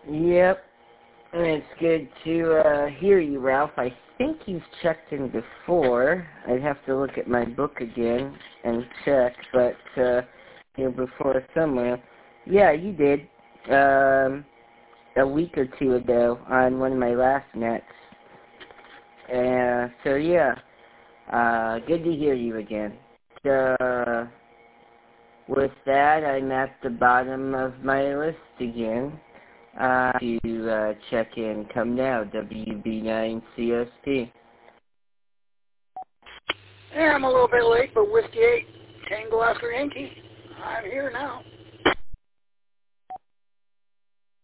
Yep. And it's good to hear you, Ralph. I think you've checked in before. I'd have to look at my book again and check, but before somewhere. Yeah, you did. A week or two ago on one of my last nets. So yeah, good to hear you again. With that, I'm at the bottom of my list again. To check in. Come now, WB9CSP. Yeah, I'm a little bit late, but Whiskey 8, Tango Oscar Yankee. I'm here now.